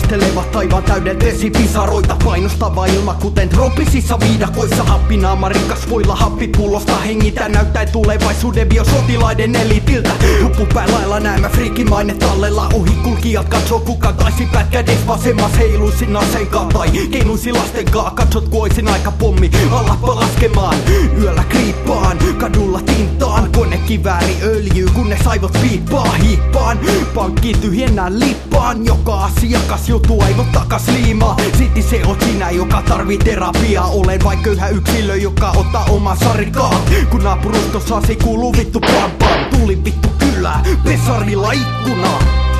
Kastelevat taivaan täyden vesipisaroita. Painostava ilma kuten trooppisissa viidakoissa. Happinaamarikas voilla happipullosta hengitä. Näyttäen tulevaisuuden biosotilaiden elitiltä. Huppupäälailla näemmä friikimaine tallella. Ohi kulkijat katsoo kuka taisi pätkä des vasemmas. Heiluisin aseenkaan tai keinuisin lastenkaan. Katsot ku oisin aika pommi alappa laskemaan. Yöllä kriippaan, kadulla tintaan. Konekivääri öljyy kunnes aivot piippaa. Hiippaan, pankkiin tyhjennään lippaan. Joka asiakas joutuu aivot takas liimaa. Silti se oot sinä joka tarvii terapiaa. Olen vain köyhä yksilö joka ottaa oman sarikaan. Kun naapurustossasi kuuluu vittu pam pam. Tuli vittu kylää, pesarilla ikkunaa.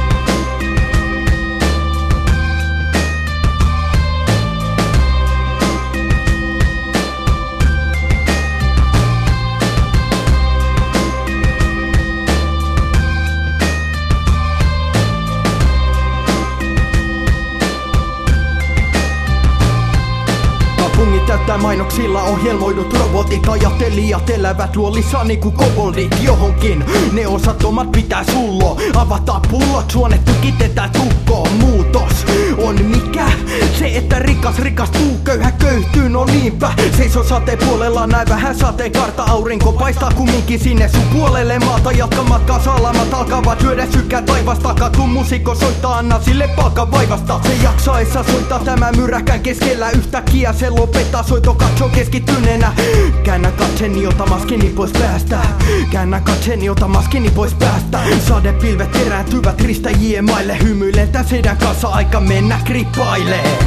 Täyttää mainoksilla ohjelmoidut robotit. Ajattelijat elävät luolissa niinku koboldit johonkin. Ne osattomat pitää sullo. Avataan pullot, suonet tykitetään tukkoon. Muutos on mikä? Se että rikas rikastuu, köyhä köyhtyy, no niinpä. Seiso sateen puolella, näin vähän sateenkaarta. Aurinko paistaa kumminkin sinne sun puolelle. Maata jatka matkaa, salamat alkavat lyödä sykää taivasta. Kun musiikko soittaa, anna sille palkan vaivasta. Se jaksaessa soittaa tämä myräkän keskellä. Yhtäkkiä se lopettaa, soito katsoo keskittyneenä. Käännä katseni, ota maskini pois päästä. Käännä katseni, ota maskini pois päästä. Sadepilvet kerääntyvät ristäjien maille. Hymyilen tän seidän kanssa, aika mennä krippailee.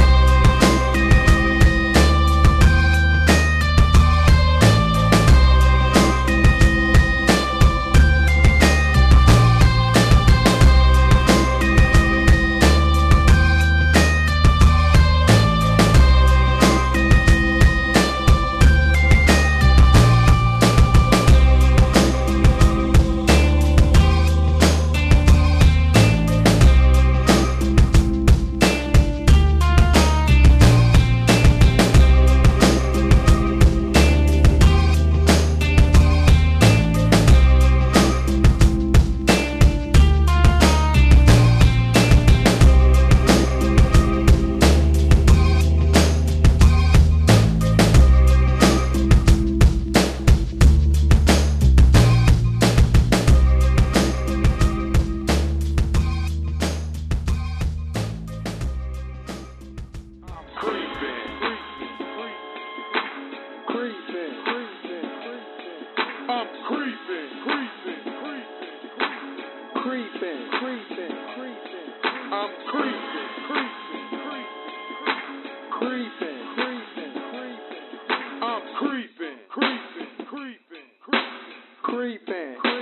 Creeping.